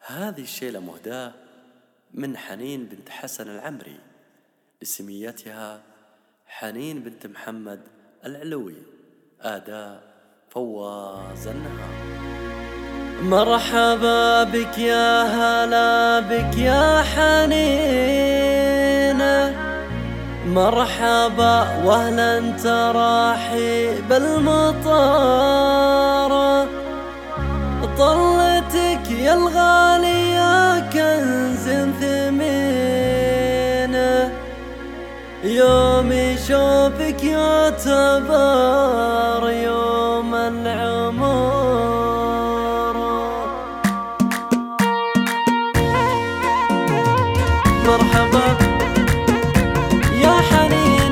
هذه الشيلة مهداة من حنين بنت حسن العمري لسميتها حنين بنت محمد العلوي. أداء فواز النهار. مرحبا بك يا هلا بك يا حنينة، مرحبا واهلا تراحي بالمطار. طلتك يا الغالية كنز ثمينة، يوم يشوفك يعتبر يوم العمر. مرحبا يا حنين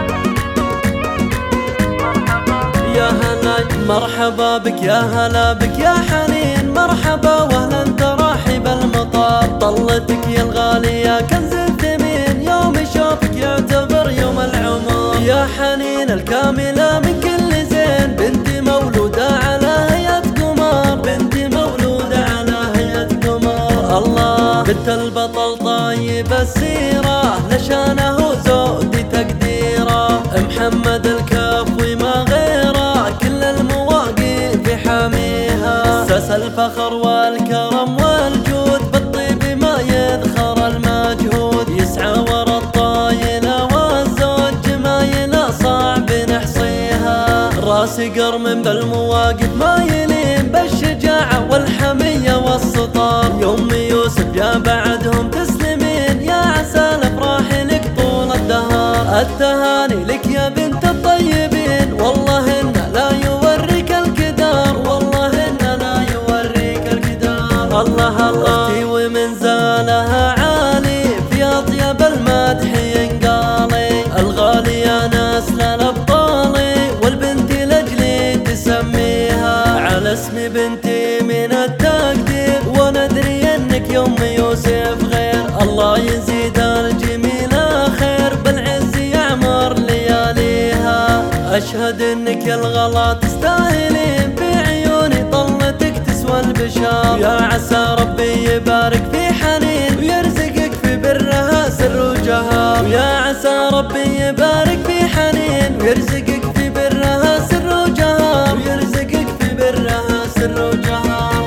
يا هلا، مرحبا بك يا هلا بك يا حنين، مرحبا واهلا تراحي بالمطار. طلتك يا الغالية كنز ثمين، يوم يشوفك يعتبر يوم العمر. يا حنين الكاملة من كل زين، بنتي مولودة على هيئة قمر، بنتي مولودة على هيئة قمر. الله بنت البطل طيب السيرة، لشانه زودي تقديره. محمد الكفوي ما غيره، كل المواقف حاميها. اساس الفخر والكرم والجود، بالطيب ما يذخر المجهود. يسعى ورا الطايلة والزوج جمايله صعب نحصيها. راسي قرم بالمواقف ما يلين، بالشجاعة والحمية والسطار. يوم يوسف يا بعدهم تسلمين، يا عسى الافراح لك طول الدهر. التهاني لك يا بنت الطيبين، والله إن لا يوريك الكدار، والله إن لا يوريك الكدار. الله الله اختي ومنزالها عالي، في أطيب المدح ينقالي. الغالية ناس للأبطالي، والبنت لأجلي تسميها. على اسم بنتي من التقدير، وندري انك يوم يوسف غير. الله يزيد الجميلة خير، بالعز يعمر لياليها. اشهد انك يا الغلا تستاهلين، في عيوني طلتك تسوى البشار. يا عسى ربي يبارك في حنين، ويرزقك في برها سر وجهار. يا عسى ربي يبارك في حنين، ويرزقك في برها سر وجهار، ويرزقك في برها سر وجهار.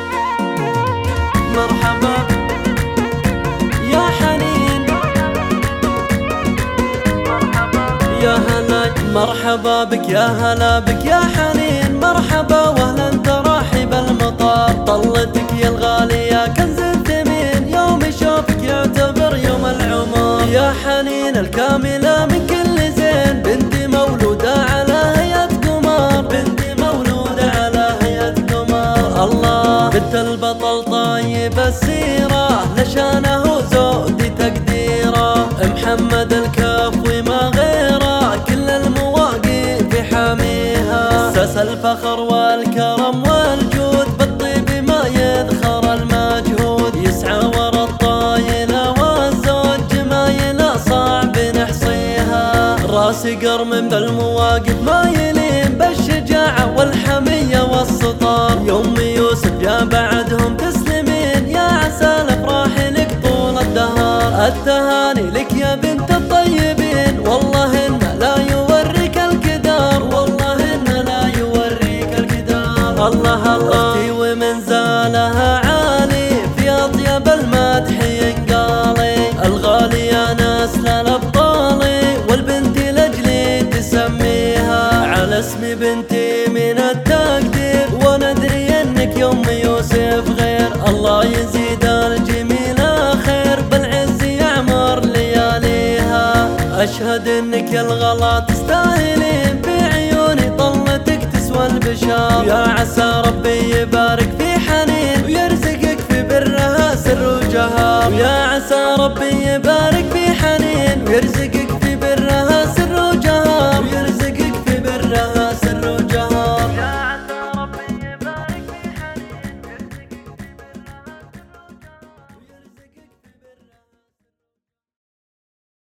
مرحبا يا حنين يا هلا، مرحبا بك يا هلا بك يا حنين، مرحبا واهلا تراحي بالمطار. طلتك يا الغالية كنز ثمين، يوم يشوفك يعتبر يوم العمر. يا حنين الكاملة من كل زين، بنتي مولودة على هيئة قمر، بنتي مولودة على هيئة قمر. الله بنت البطل طيب السيرة، لشانه زودي تقديره. محمد الكفوي ما غيره، كل المواقف حاميها. اساس الفخر والكرم والجود، بالطيب ما يذخر المجهود. يسعى ورا الطايلة والزوج جمايله صعب نحصيها. راسي قرم بالمواقف ما يلين، بالشجاعة والحمية والسطار. يوم يوسف يا بعدهم تسلمين، يا عسى الافراح لك طول الدهر. التهاني لك يا بنت الطيبين، والله إن لا يوريك الكدار، والله إن لا يوريك الكدار. الله الله اختي ومنزالها عالي، في أطيب المدح ينقالي. الغالية ناس للأبطالي، والبنت لأجلي تسميها. على اسم بنتي من التقدير، وندري انك يوم يوسف غير. الله يزيد الجميلة خير، بالعز يعمر لياليها. اشهد انك يا الغلا